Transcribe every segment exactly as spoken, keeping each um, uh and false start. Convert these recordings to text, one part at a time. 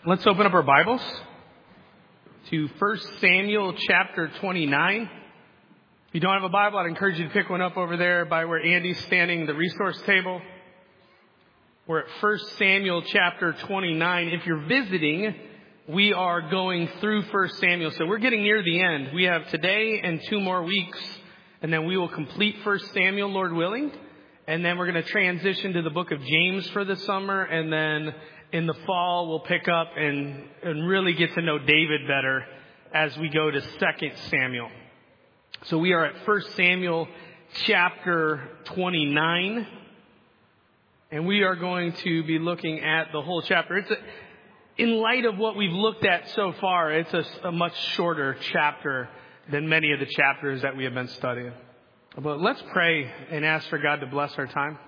Let's open up our Bibles to First Samuel chapter twenty-nine. If you don't have a Bible, I'd encourage you to pick one up over there by where Andy's standing, the resource table. We're at First Samuel chapter twenty-nine. If you're visiting, we are going through First Samuel. So we're getting near the end. We have today and two more weeks, and then we will complete First Samuel, Lord willing. And then we're going to transition to the book of James for the summer, and then in the fall, we'll pick up and, and really get to know David better as we go to Second Samuel. So we are at First Samuel chapter twenty-nine. And we are going to be looking at the whole chapter. It's a, in light of what we've looked at so far, it's a, a much shorter chapter than many of the chapters that we have been studying. But let's pray and ask for God to bless our time.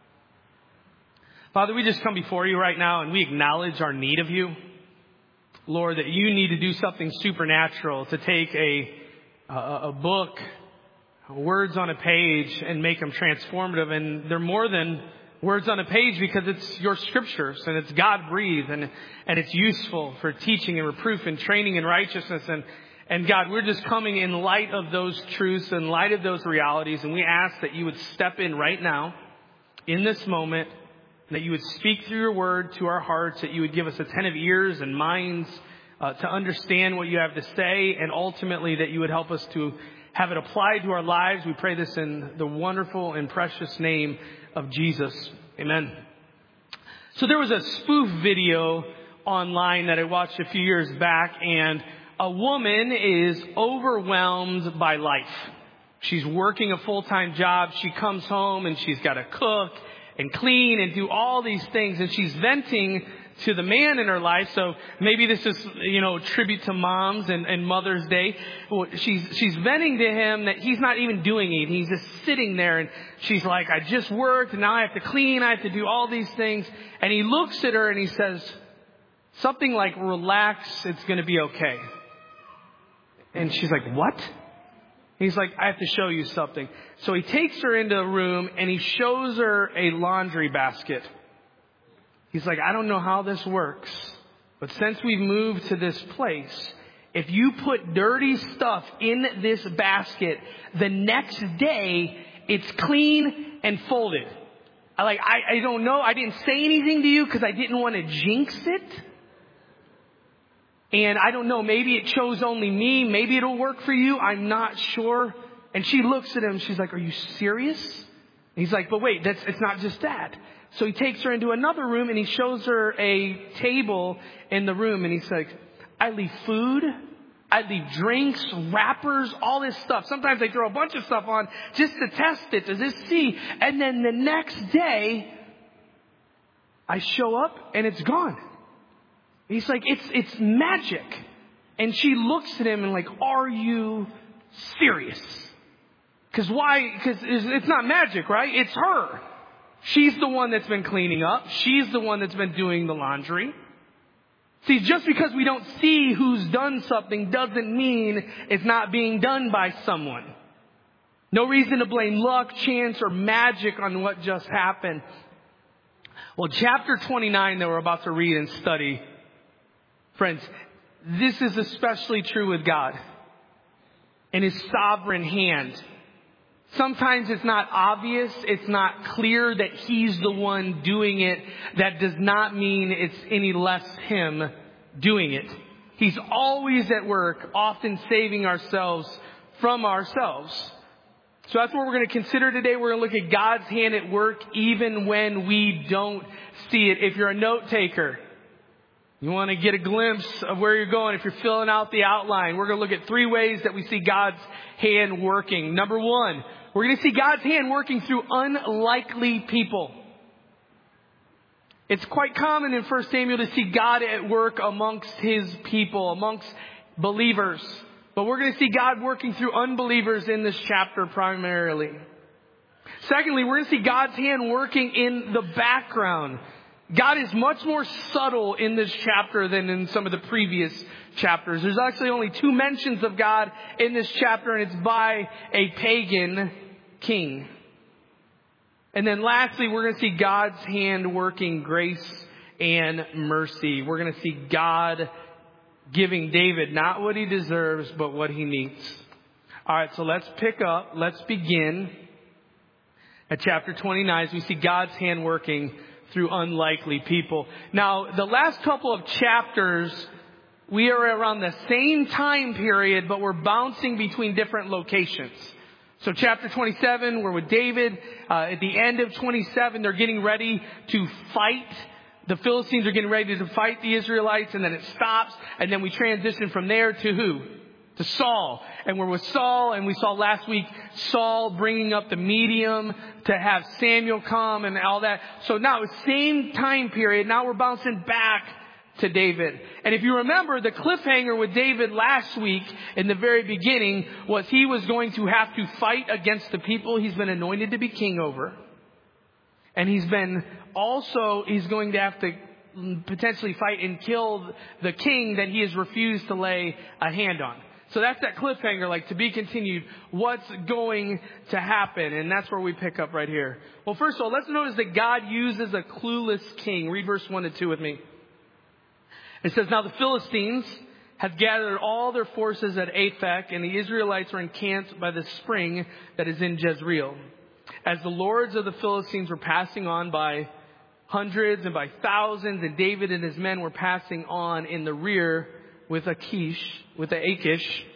Father, we just come before you right now and we acknowledge our need of you. Lord, that you need to do something supernatural to take a, a, a book, words on a page, and make them transformative. And they're more than words on a page because it's your scriptures and it's God-breathed and, and it's useful for teaching and reproof and training in righteousness. And, and God, we're just coming in light of those truths, in light of those realities. And we ask that you would step in right now in this moment, that you would speak through your word to our hearts, that you would give us attentive ears and minds uh, to understand what you have to say, and ultimately that you would help us to have it applied to our lives. We pray this in the wonderful and precious name of Jesus. Amen. So there was a spoof video online that I watched a few years back, and a woman is overwhelmed by life. She's working a full-time job. She comes home and she's got to cook and clean and do all these things. And she's venting to the man in her life. So maybe this is, you know, tribute to moms and, and Mother's Day. She's, she's venting to him that he's not even doing it. He's just sitting there and she's like, I just worked and now I have to clean. I have to do all these things. And he looks at her and he says something like, relax, it's going to be okay. And she's like, what? He's like, I have to show you something. So he takes her into a room and he shows her a laundry basket. He's like, I don't know how this works, but since we've moved to this place, if you put dirty stuff in this basket, the next day it's clean and folded. I like, I, I don't know. I didn't say anything to you because I didn't want to jinx it. And I don't know, maybe it chose only me. Maybe it'll work for you. I'm not sure. And she looks at him. She's like, are you serious? And he's like, but wait, that's, it's not just that. So he takes her into another room and he shows her a table in the room. And he's like, I leave food. I leave drinks, wrappers, all this stuff. Sometimes they throw a bunch of stuff on just to test it, to just see. And then the next day, I show up and it's gone. He's like, it's it's magic. And she looks at him and like, are you serious? Because why? Because it's not magic, right? It's her. She's the one that's been cleaning up. She's the one that's been doing the laundry. See, just because we don't see who's done something doesn't mean it's not being done by someone. No reason to blame luck, chance, or magic on what just happened. Well, chapter twenty-nine that we're about to read and study, friends, this is especially true with God and His sovereign hand. Sometimes it's not obvious, it's not clear that He's the one doing it. That does not mean it's any less Him doing it. He's always at work, often saving ourselves from ourselves. So that's what we're going to consider today. We're going to look at God's hand at work even when we don't see it. If you're a note taker, you want to get a glimpse of where you're going. If you're filling out the outline, we're going to look at three ways that we see God's hand working. Number one, we're going to see God's hand working through unlikely people. It's quite common in First Samuel to see God at work amongst His people, amongst believers. But we're going to see God working through unbelievers in this chapter primarily. Secondly, we're going to see God's hand working in the background. God is much more subtle in this chapter than in some of the previous chapters. There's actually only two mentions of God in this chapter, and it's by a pagan king. And then lastly, we're going to see God's hand working grace and mercy. We're going to see God giving David not what he deserves, but what he needs. All right, so let's pick up. Let's begin at chapter twenty-nine as we see God's hand working through unlikely people. Now, the last couple of chapters, we are around the same time period, but we're bouncing between different locations. So chapter twenty-seven, we're with David. Uh, at the end of twenty-seven, they're getting ready to fight. The Philistines are getting ready to fight the Israelites, and then it stops. And then we transition from there to who? To Saul. And we're with Saul, and we saw last week Saul bringing up the medium to have Samuel come and all that. So now, same time period. Now we're bouncing back to David. And if you remember, the cliffhanger with David last week in the very beginning was he was going to have to fight against the people he's been anointed to be king over. And he's been also, he's going to have to potentially fight and kill the king that he has refused to lay a hand on. So that's that cliffhanger, like to be continued. What's going to happen? And that's where we pick up right here. Well, first of all, let's notice that God uses a clueless king. Read verse one and two with me. It says, now the Philistines had gathered all their forces at Aphek, and the Israelites were encamped by the spring that is in Jezreel. As the lords of the Philistines were passing on by hundreds and by thousands, and David and his men were passing on in the rear with Achish, with the Achish.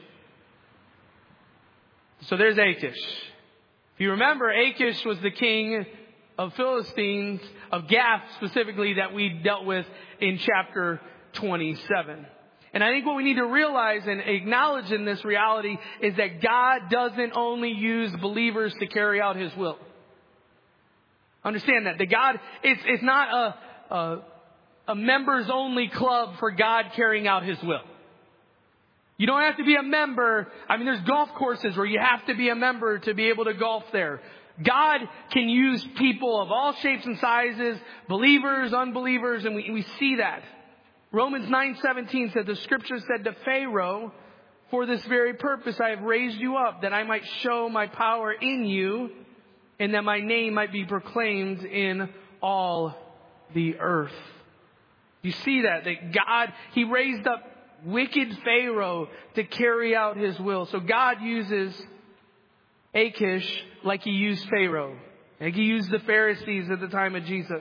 So there's Achish. If you remember, Achish was the king of Philistines, of Gath specifically, that we dealt with in chapter twenty-seven. And I think what we need to realize and acknowledge in this reality is that God doesn't only use believers to carry out His will. Understand that. That God, it's, it's not a, a, a members only club for God carrying out His will. You don't have to be a member. I mean, there's golf courses where you have to be a member to be able to golf there. God can use people of all shapes and sizes, believers, unbelievers, and we, we see that. Romans nine seventeen said, the scripture said to Pharaoh, for this very purpose I have raised you up, that I might show my power in you, and that my name might be proclaimed in all the earth. You see that, that God, He raised up wicked Pharaoh to carry out His will. So God uses Achish like He used Pharaoh, like He used the Pharisees at the time of Jesus.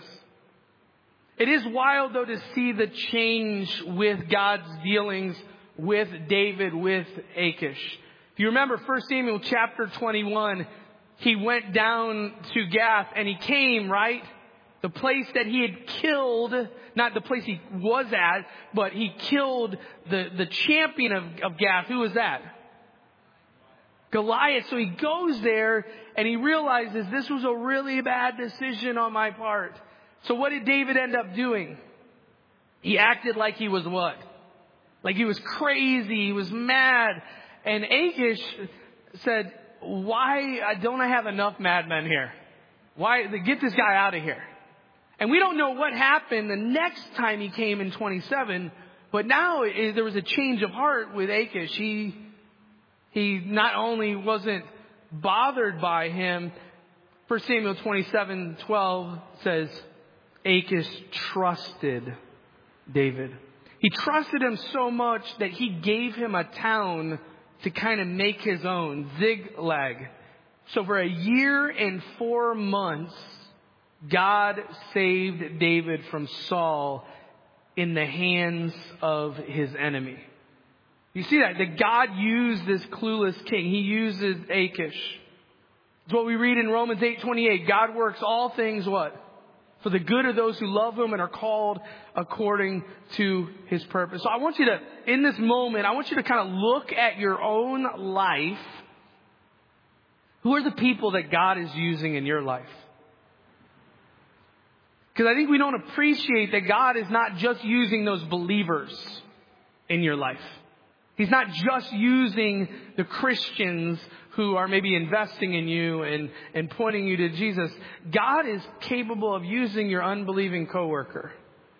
It is wild, though, to see the change with God's dealings with David, with Achish. If you remember First Samuel chapter twenty-one, he went down to Gath and he came, right? The place that he had killed, not the place he was at, but he killed the, the champion of, of Gath. Who was that? Goliath. So he goes there and he realizes this was a really bad decision on my part. So what did David end up doing? He acted like he was what? Like he was crazy. He was mad. And Achish said, why don't I have enough madmen here? Why, get this guy out of here. And we don't know what happened the next time he came in twenty-seven. But now it, there was a change of heart with Achish. He, he not only wasn't bothered by him. First Samuel twenty-seven twelve says, Achish trusted David. He trusted him so much that he gave him a town to kind of make his own, Ziklag. So for a year and four months, God saved David from Saul in the hands of his enemy. You see that? That God used this clueless king. He uses Achish. It's what we read in Romans eight twenty-eight. God works all things what? For the good of those who love Him and are called according to His purpose. So I want you to, in this moment, I want you to kind of look at your own life. Who are the people that God is using in your life? Because I think we don't appreciate that God is not just using those believers in your life. He's not just using the Christians who are maybe investing in you and, and pointing you to Jesus. God is capable of using your unbelieving coworker,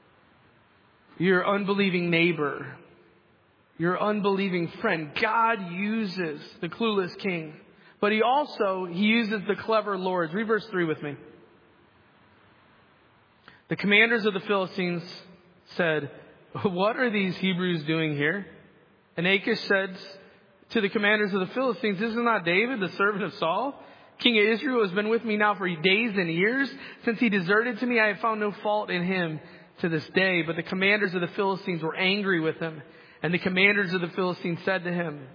your unbelieving neighbor, your unbelieving friend. God uses the clueless king, but He also, He uses the clever lords. Read verse three with me. The commanders of the Philistines said, "What are these Hebrews doing here?" And Achish said to the commanders of the Philistines, "This is not David, the servant of Saul? King of Israel has been with me now for days and years. Since he deserted to me, I have found no fault in him to this day." But the commanders of the Philistines were angry with him. And the commanders of the Philistines said to him,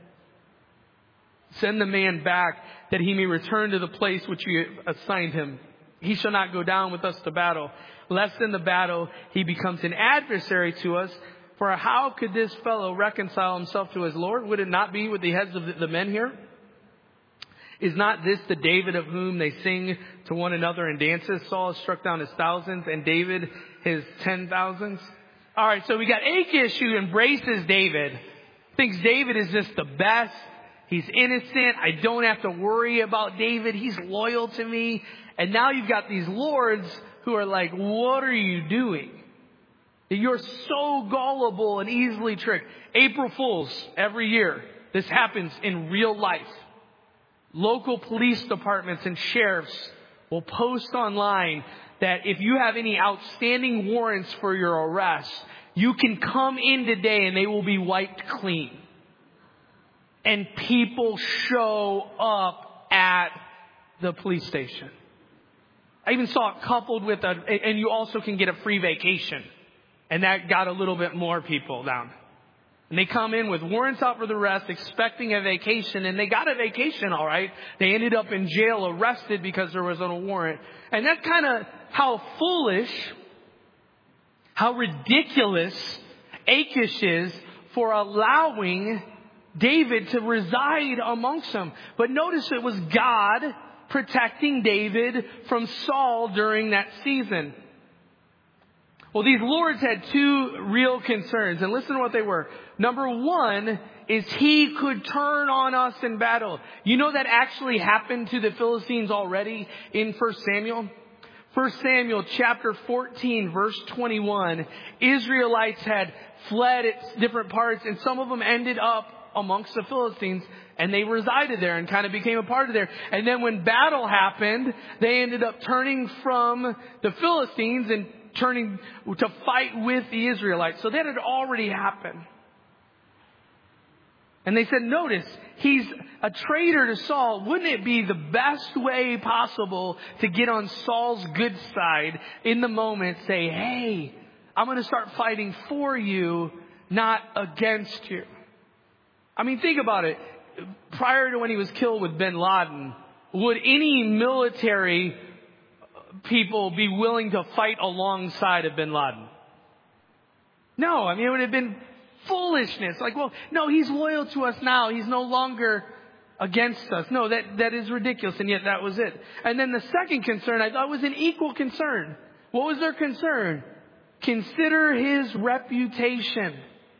"Send the man back that he may return to the place which you assigned him. He shall not go down with us to battle, lest in the battle he becomes an adversary to us. For how could this fellow reconcile himself to his Lord? Would it not be with the heads of the men here? Is not this the David of whom they sing to one another in dances? Saul has struck down his thousands and David his ten thousands." All right, so we got Achish who embraces David, thinks David is just the best. He's innocent. I don't have to worry about David. He's loyal to me. And now you've got these lords who are like, "What are you doing? You're so gullible and easily tricked." April Fools every year. This happens in real life. Local police departments and sheriffs will post online that if you have any outstanding warrants for your arrest, you can come in today and they will be wiped clean. And people show up at the police station. I even saw it coupled with a, and you also can get a free vacation. And that got a little bit more people down. And they come in with warrants out for the arrest, expecting a vacation, and they got a vacation, all right. They ended up in jail, arrested because there was a warrant. And that's kind of how foolish, how ridiculous Achish is for allowing David to reside amongst them. But notice it was God protecting David from Saul during that season. Well, these lords had two real concerns, and listen to what they were. Number one is he could turn on us in battle. You know that actually happened to the Philistines already in First Samuel? First Samuel chapter fourteen, verse twenty-one. Israelites had fled at different parts, and some of them ended up amongst the Philistines, and they resided there and kind of became a part of there. And then when battle happened, they ended up turning from the Philistines and turning to fight with the Israelites. So that had already happened. And they said, notice, he's a traitor to Saul. Wouldn't it be the best way possible to get on Saul's good side in the moment? Say, hey, I'm going to start fighting for you, not against you. I mean, think about it. Prior to when he was killed with bin Laden, would any military people be willing to fight alongside of bin Laden? No, I mean, it would have been foolishness. Like, well, no, he's loyal to us now. He's no longer against us. No, that, that is ridiculous. And yet that was it. And then the second concern I thought was an equal concern. What was their concern? Consider his reputation.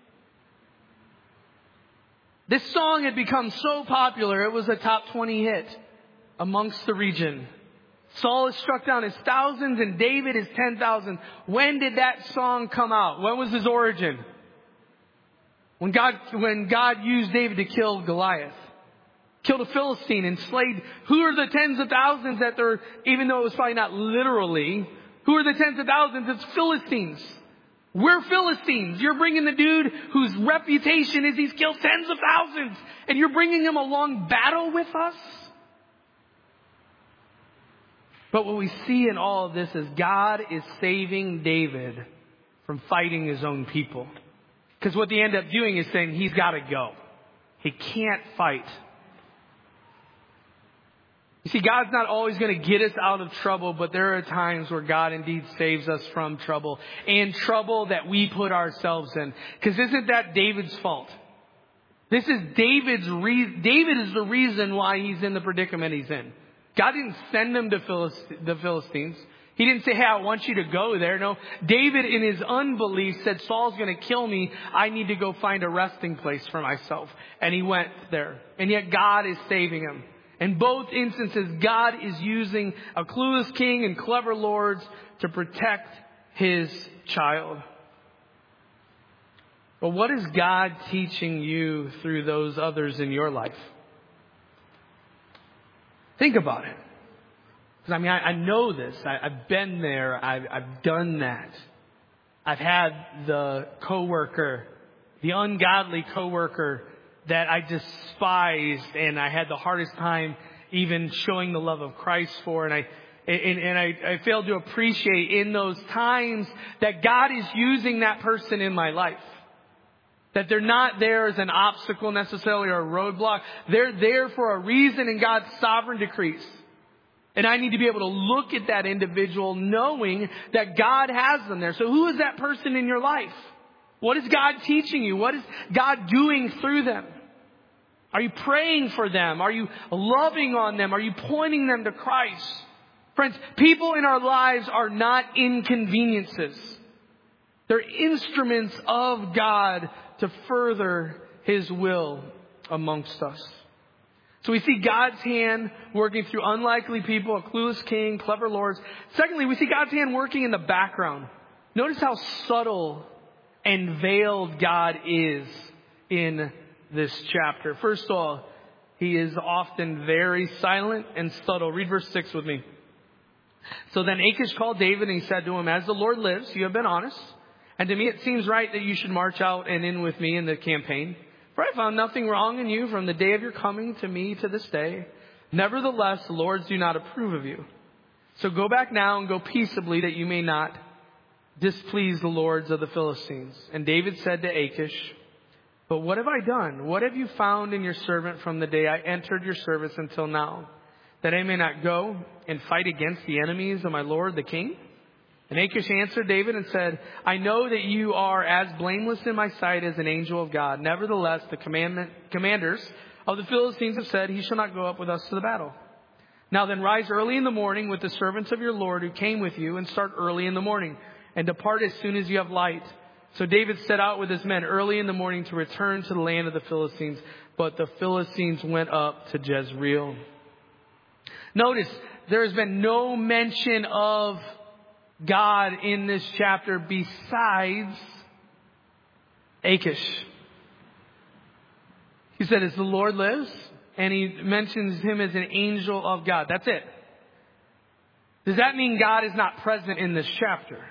This song had become so popular, it was a top twenty hit amongst the region. Saul has struck down his thousands and David his ten thousand. When did that song come out? When was his origin? When God, when God used David to kill Goliath. Killed a Philistine and slayed. Who are the tens of thousands that they're, even though it was probably not literally, who are the tens of thousands? It's Philistines. We're Philistines. You're bringing the dude whose reputation is he's killed tens of thousands, and you're bringing him along battle with us? But what we see in all of this is God is saving David from fighting his own people. Because what they end up doing is saying he's got to go. He can't fight. You see, God's not always going to get us out of trouble, but there are times where God indeed saves us from trouble, and trouble that we put ourselves in. Because isn't that David's fault? This is David's re- David is the reason why he's in the predicament he's in. God didn't send him to Philist- the Philistines. He didn't say, hey, I want you to go there. No, David in his unbelief said, Saul's going to kill me. I need to go find a resting place for myself. And he went there. And yet God is saving him. In both instances, God is using a clueless king and clever lords to protect his child. But what is God teaching you through those others in your life? Think about it. Because I mean, I, I know this. I, I've been there. I've, I've done that. I've had the coworker, the ungodly coworker that I despised, and I had the hardest time even showing the love of Christ for. And I and, and I, I failed to appreciate in those times that God is using that person in my life. That they're not there as an obstacle necessarily or a roadblock. They're there for a reason in God's sovereign decrees. And I need to be able to look at that individual knowing that God has them there. So who is that person in your life? What is God teaching you? What is God doing through them? Are you praying for them? Are you loving on them? Are you pointing them to Christ? Friends, people in our lives are not inconveniences. They're instruments of God to further His will amongst us. So we see God's hand working through unlikely people, a clueless king, clever lords. Secondly, we see God's hand working in the background. Notice how subtle and veiled God is in this chapter. First of all, He is often very silent and subtle. Read verse six with me. So then Achish called David and he said to him, "As the Lord lives, you have been honest. And to me it seems right that you should march out and in with me in the campaign. For I found nothing wrong in you from the day of your coming to me to this day. Nevertheless, the lords do not approve of you. So go back now and go peaceably that you may not displease the lords of the Philistines." And David said to Achish, "But what have I done? What have you found in your servant from the day I entered your service until now, that I may not go and fight against the enemies of my lord the king?" And Achish answered David and said, "I know that you are as blameless in my sight as an angel of God. Nevertheless, the commandment, commanders of the Philistines have said, 'He shall not go up with us to the battle.' Now then, rise early in the morning with the servants of your Lord who came with you, and start early in the morning, and depart as soon as you have light." So David set out with his men early in the morning to return to the land of the Philistines. But the Philistines went up to Jezreel. Notice, there has been no mention of God in this chapter besides Achish. He said, "As the Lord lives," and he mentions him as an angel of God. That's it. Does that mean God is not present in this chapter?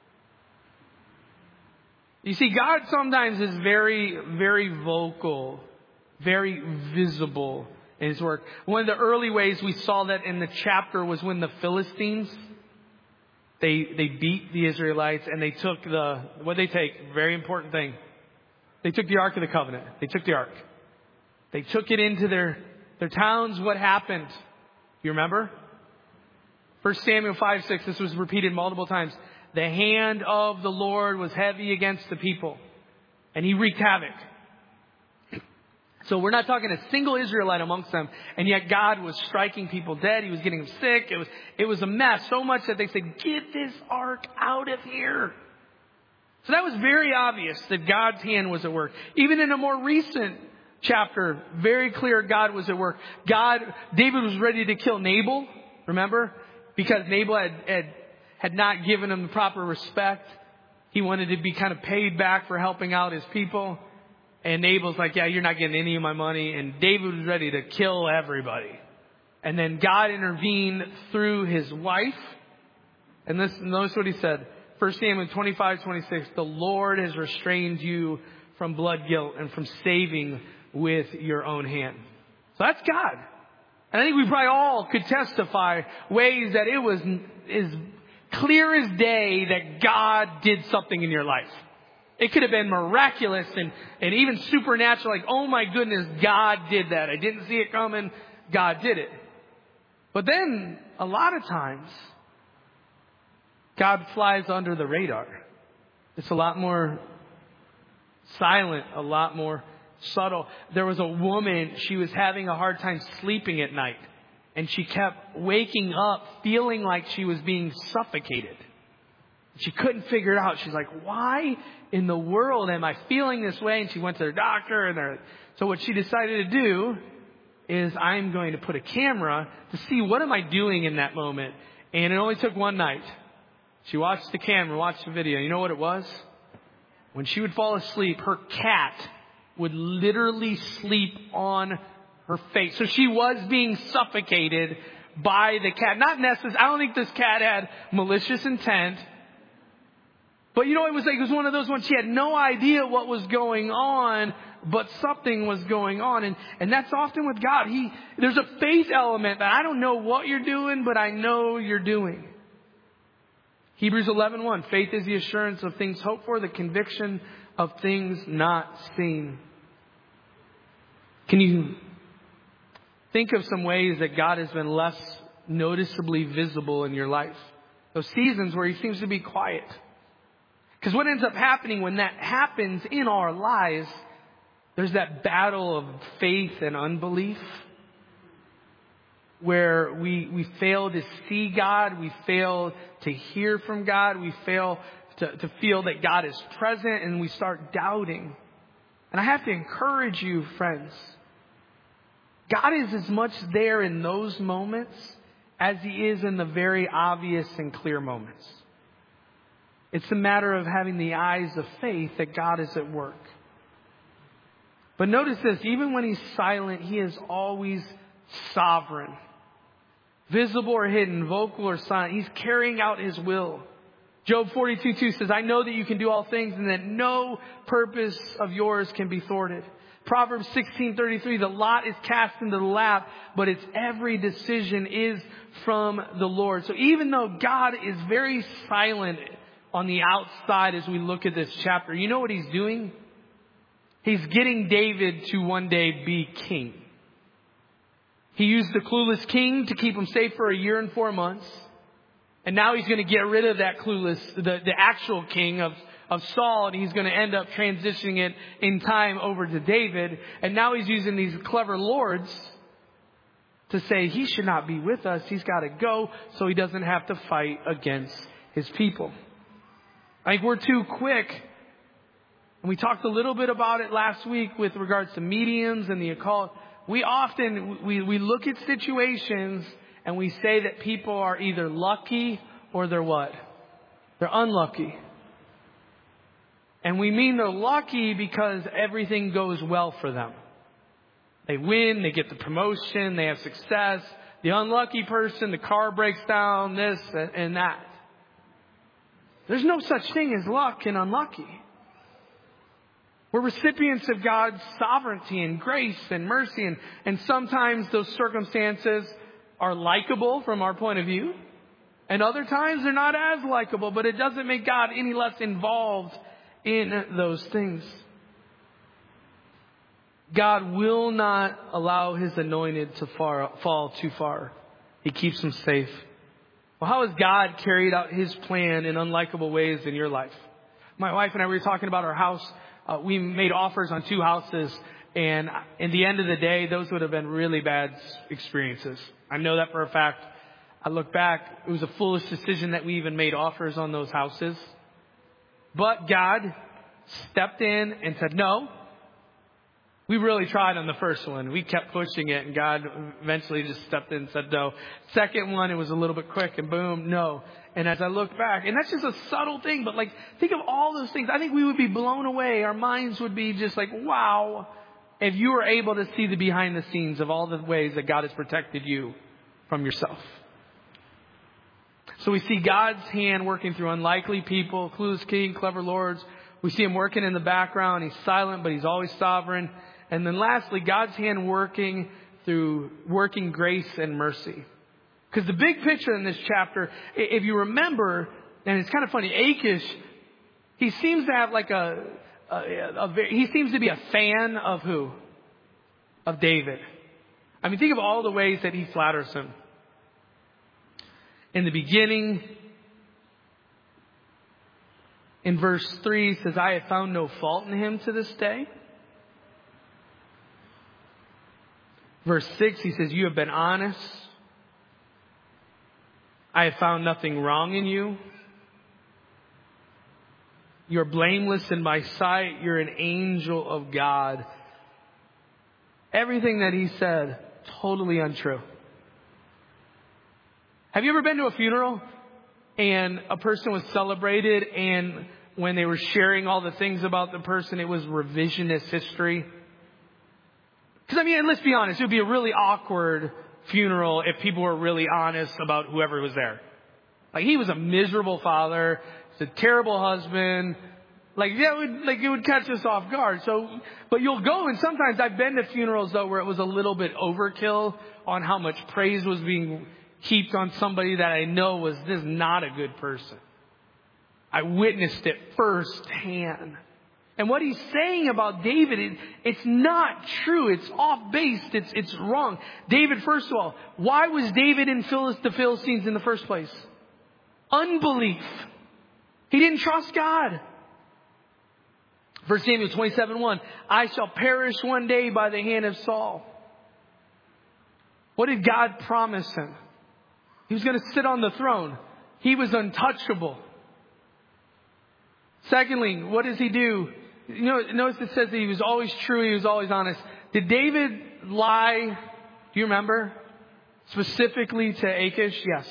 You see, God sometimes is very, very vocal, very visible in His work. One of the early ways we saw that in the chapter was when the Philistines, They they beat the Israelites and they took the, what they take? Very important thing. They took the Ark of the Covenant. They took the Ark. They took it into their, their towns. What happened? You remember? First Samuel five six, this was repeated multiple times. The hand of the Lord was heavy against the people, and He wreaked havoc. So we're not talking a single Israelite amongst them. And yet God was striking people dead. He was getting them sick. It was, it was a mess. So much that they said, "Get this ark out of here." So that was very obvious that God's hand was at work. Even in a more recent chapter, very clear God was at work. God, David was ready to kill Nabal. Remember? Because Nabal had, had, had not given him the proper respect. He wanted to be kind of paid back for helping out his people. And Nabal's like, "Yeah, you're not getting any of my money." And David was ready to kill everybody. And then God intervened through his wife. And this, notice what he said. First Samuel twenty-five twenty-six. "The Lord has restrained you from blood guilt and from saving with your own hand." So that's God. And I think we probably all could testify ways that it was as clear as day that God did something in your life. It could have been miraculous and, and even supernatural. Like, oh my goodness, God did that. I didn't see it coming. God did it. But then a lot of times, God flies under the radar. It's a lot more silent, a lot more subtle. There was a woman, she was having a hard time sleeping at night. And she kept waking up feeling like she was being suffocated. She couldn't figure it out. She's like, "Why in the world am I feeling this way?" And she went to her doctor. And her, so what she decided to do is, I'm going to put a camera to see what am I doing in that moment. And it only took one night. She watched the camera, watched the video. You know what it was? When she would fall asleep, her cat would literally sleep on her face. So she was being suffocated by the cat. Not necessarily, I don't think this cat had malicious intent. But you know, it was like, it was one of those ones, she had no idea what was going on, but something was going on. And, and that's often with God. He, there's a faith element that I don't know what you're doing, but I know you're doing. Hebrews eleven one, faith is the assurance of things hoped for, the conviction of things not seen. Can you think of some ways that God has been less noticeably visible in your life? Those seasons where He seems to be quiet. Because what ends up happening when that happens in our lives, there's that battle of faith and unbelief. Where we, we fail to see God, we fail to hear from God, we fail to, to feel that God is present, and we start doubting. And I have to encourage you, friends, God is as much there in those moments as He is in the very obvious and clear moments. It's a matter of having the eyes of faith that God is at work. But notice this, even when He's silent, He is always sovereign. Visible or hidden, vocal or silent, He's carrying out His will. Job forty-two two says, I know that you can do all things and that no purpose of yours can be thwarted. Proverbs sixteen thirty-three, the lot is cast into the lap, but its every decision is from the Lord. So even though God is very silent on the outside as we look at this chapter, you know what He's doing? He's getting David to one day be king. He used the clueless king to keep him safe for a year and four months. And now He's going to get rid of that clueless, the, the actual king of, of Saul, and He's going to end up transitioning it in time over to David. And now He's using these clever lords to say He should not be with us. He's got to go so He doesn't have to fight against His people. I think we're too quick. And we talked a little bit about it last week with regards to mediums and the occult. We often, we, we look at situations and we say that people are either lucky or they're what? They're unlucky. And we mean they're lucky because everything goes well for them. They win, they get the promotion, they have success. The unlucky person, the car breaks down, this and that. There's no such thing as luck and unlucky. We're recipients of God's sovereignty and grace and mercy. And, and sometimes those circumstances are likable from our point of view. And other times they're not as likable. But it doesn't make God any less involved in those things. God will not allow His anointed to far, fall too far. He keeps them safe. Well, how has God carried out His plan in unlikable ways in your life? My wife and I were talking about our house. Uh, we made offers on two houses, and in the end of the day, those would have been really bad experiences. I know that for a fact. I look back, it was a foolish decision that we even made offers on those houses. But God stepped in and said, no. We really tried on the first one. We kept pushing it, and God eventually just stepped in and said no. Second one, it was a little bit quick, and boom, no. And as I look back, and that's just a subtle thing, but like, think of all those things. I think we would be blown away. Our minds would be just like, wow, if you were able to see the behind the scenes of all the ways that God has protected you from yourself. So we see God's hand working through unlikely people, clueless king, clever lords. We see Him working in the background. He's silent, but He's always sovereign. And then lastly, God's hand working through working grace and mercy. Because the big picture in this chapter, if you remember, and it's kind of funny, Achish, he seems to have like a, a, a, a he seems to be a fan of who? Of David. I mean, think of all the ways that he flatters him. In the beginning, in verse three, he says, I have found no fault in him to this day. Verse six, he says, you have been honest. I have found nothing wrong in you. You're blameless in my sight. You're an angel of God. Everything that he said, totally untrue. Have you ever been to a funeral and a person was celebrated, and when they were sharing all the things about the person, it was revisionist history? Because, I mean, let's be honest, it would be a really awkward funeral if people were really honest about whoever was there. Like, he was a miserable father. He's a terrible husband. Like, that would, like, it would catch us off guard. So, but you'll go, and sometimes I've been to funerals, though, where it was a little bit overkill on how much praise was being heaped on somebody that I know was this not a good person. I witnessed it firsthand. And what he's saying about David, it, it's not true. It's off base. It's, it's wrong. David, first of all, why was David in Philist- the Philistines in the first place? Unbelief. He didn't trust God. First Samuel twenty-seven one, I shall perish one day by the hand of Saul. What did God promise him? He was going to sit on the throne. He was untouchable. Secondly, what does he do? You know, notice it says that he was always true, he was always honest. Did David lie? Do you remember? Specifically to Achish? Yes.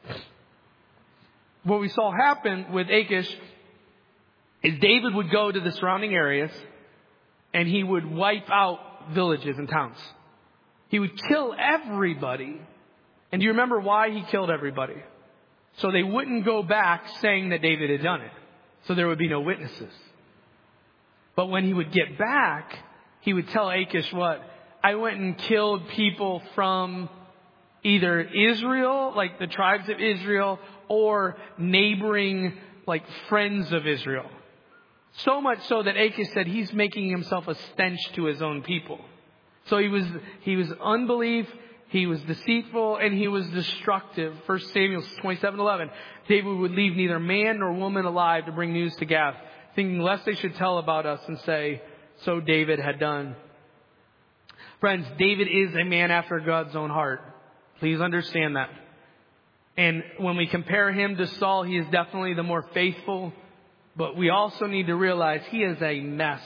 What we saw happen with Achish is David would go to the surrounding areas and he would wipe out villages and towns. He would kill everybody. And do you remember why he killed everybody? So they wouldn't go back saying that David had done it. So there would be no witnesses. But when he would get back, he would tell Achish what? I went and killed people from either Israel, like the tribes of Israel, or neighboring, like, friends of Israel. So much so that Achish said he's making himself a stench to his own people. So he was, he was unbelief, he was deceitful, and he was destructive. First Samuel twenty-seven eleven. David would leave neither man nor woman alive to bring news to Gath, thinking lest they should tell about us and say, so David had done. Friends, David is a man after God's own heart. Please understand that. And when we compare him to Saul, he is definitely the more faithful. But we also need to realize he is a mess.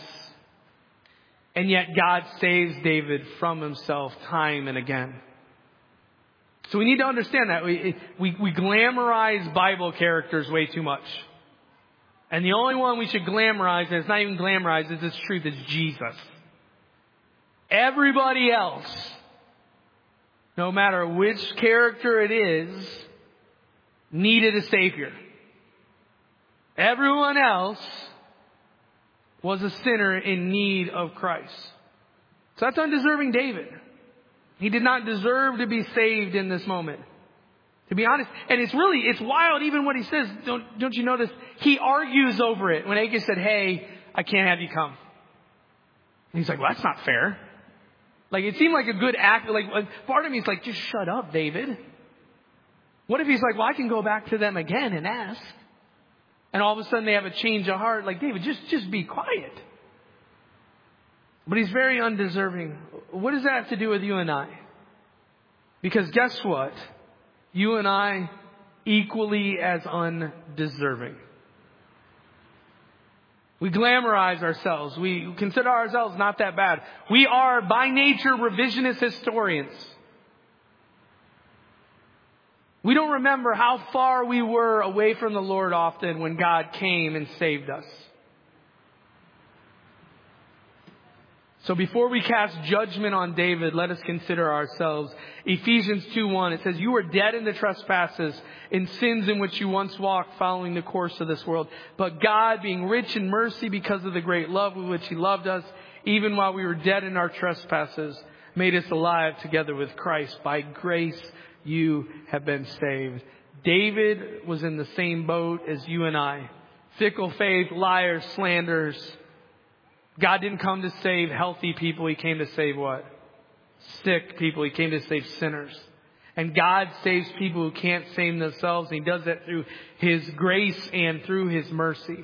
And yet God saves David from himself time and again. So we need to understand that. We, we, we glamorize Bible characters way too much. And the only one we should glamorize, and it's not even glamorized, is this truth, is Jesus. Everybody else, no matter which character it is, needed a Savior. Everyone else was a sinner in need of Christ. So that's undeserving David. He did not deserve to be saved in this moment. To be honest. And it's really, it's wild even what he says. Don't, don't you notice? He argues over it. When Achish said, hey, I can't have you come. And he's like, well, that's not fair. Like, it seemed like a good act. Like, part of me is like, just shut up, David. What if he's like, well, I can go back to them again and ask. And all of a sudden they have a change of heart. Like, David, just, just be quiet. But he's very undeserving. What does that have to do with you and I? Because guess what? You and I equally as undeserving. We glamorize ourselves. We consider ourselves not that bad. We are by nature revisionist historians. We don't remember how far we were away from the Lord often when God came and saved us. So before we cast judgment on David, let us consider ourselves. Ephesians two one, it says, you were dead in the trespasses, in sins in which you once walked, following the course of this world. But God, being rich in mercy because of the great love with which He loved us, even while we were dead in our trespasses, made us alive together with Christ. By grace you have been saved. David was in the same boat as you and I. Fickle faith, liars, slanderers. God didn't come to save healthy people. He came to save what? Sick people. He came to save sinners. And God saves people who can't save themselves. And He does that through His grace and through His mercy.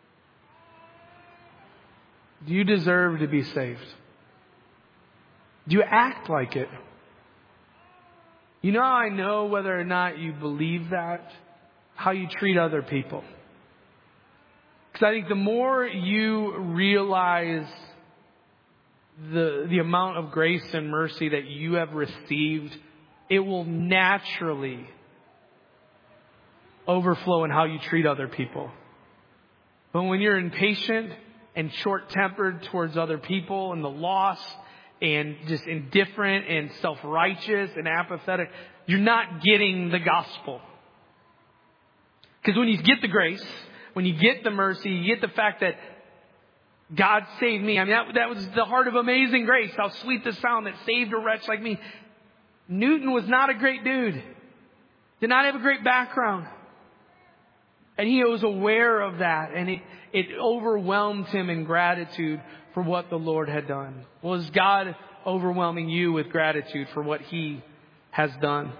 Do you deserve to be saved? Do you act like it? You know how I know whether or not you believe that? How you treat other people. Because I think the more you realize the, the amount of grace and mercy that you have received, it will naturally overflow in how you treat other people. But when you're impatient and short-tempered towards other people and the lost and just indifferent and self-righteous and apathetic, you're not getting the gospel. Because when you get the grace, when you get the mercy, you get the fact that God saved me. I mean, that, that was the heart of amazing grace. How sweet the sound that saved a wretch like me. Newton was not a great dude. Did not have a great background. And he was aware of that. And it, it overwhelmed him in gratitude for what the Lord had done. Well, is God overwhelming you with gratitude for what He has done?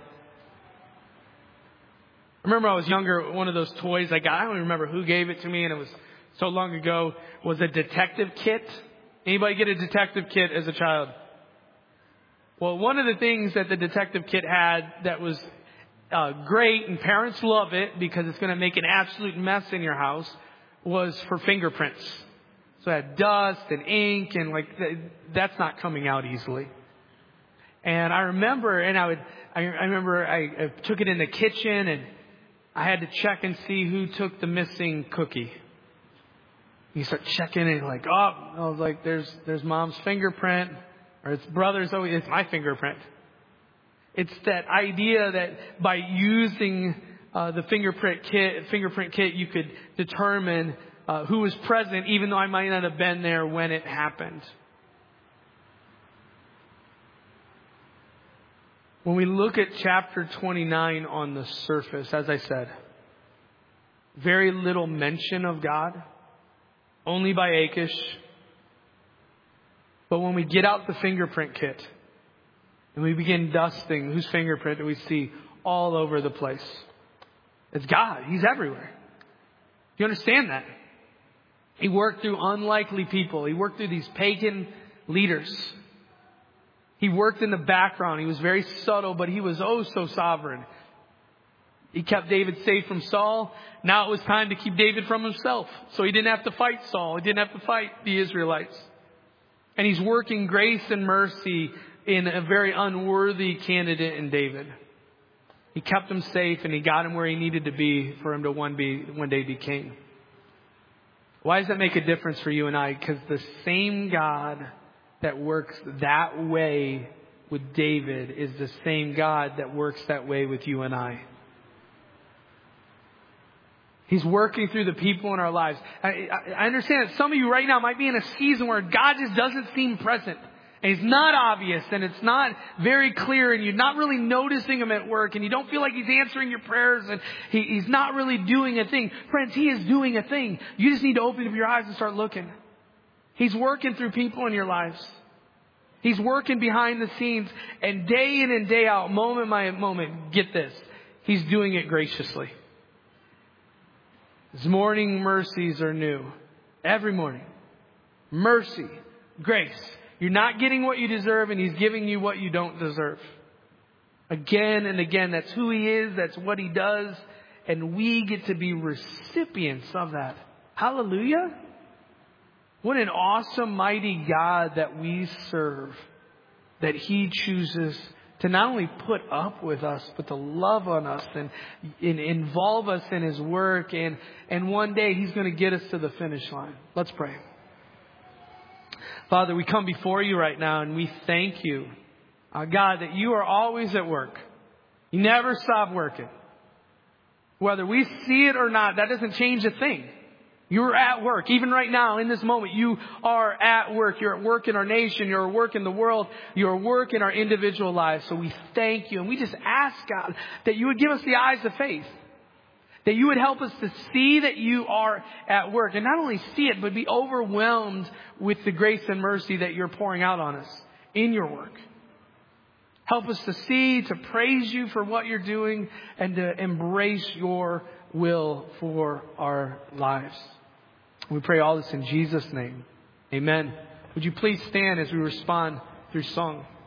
I remember I was younger, one of those toys I got, I don't even remember who gave it to me, and it was so long ago, was a detective kit. Anybody get a detective kit as a child? Well, one of the things that the detective kit had that was uh, great, and parents love it because it's going to make an absolute mess in your house, was for fingerprints. So it had dust and ink, and like that's not coming out easily. And I remember, and I would, I, I remember I, I took it in the kitchen, and I had to check and see who took the missing cookie. You start checking it, like, oh, I was like, there's there's mom's fingerprint, or it's brother's. Oh, it's my fingerprint. It's that idea that by using uh, the fingerprint kit, fingerprint kit, you could determine uh, who was present, even though I might not have been there when it happened. When we look at chapter twenty-nine on the surface, as I said, very little mention of God, only by Achish. But when we get out the fingerprint kit and we begin dusting, whose fingerprint do we see all over the place? It's God. He's everywhere. Do you understand that? He worked through unlikely people. He worked through these pagan leaders. He worked in the background. He was very subtle, but He was oh so sovereign. He kept David safe from Saul. Now it was time to keep David from himself. So he didn't have to fight Saul. He didn't have to fight the Israelites. And He's working grace and mercy in a very unworthy candidate in David. He kept him safe, and He got him where he needed to be for him to one, be, one day be king. Why does that make a difference for you and I? Because the same God that works that way with David is the same God that works that way with you and I. He's working through the people in our lives. I, I understand that some of you right now might be in a season where God just doesn't seem present. And He's not obvious, and it's not very clear, and you're not really noticing Him at work, and you don't feel like He's answering your prayers, and he, He's not really doing a thing. Friends, He is doing a thing. You just need to open up your eyes and start looking. He's working through people in your lives. He's working behind the scenes, and day in and day out, moment by moment, get this, He's doing it graciously. His morning mercies are new. Every morning. Mercy. Grace. You're not getting what you deserve, and He's giving you what you don't deserve. Again and again, that's who He is. That's what He does. And we get to be recipients of that. Hallelujah. What an awesome, mighty God that we serve. That He chooses to not only put up with us, but to love on us and, and involve us in His work. And, and one day He's going to get us to the finish line. Let's pray. Father, we come before You right now, and we thank You, uh, God, that You are always at work. You never stop working. Whether we see it or not, that doesn't change a thing. You're at work. Even right now, in this moment, You are at work. You're at work in our nation. You're at work in the world. You're at work in our individual lives. So we thank You. And we just ask, God, that You would give us the eyes of faith. That You would help us to see that You are at work. And not only see it, but be overwhelmed with the grace and mercy that You're pouring out on us in Your work. Help us to see, to praise You for what You're doing, and to embrace Your will for our lives. We pray all this in Jesus' name. Amen. Would you please stand as we respond through song?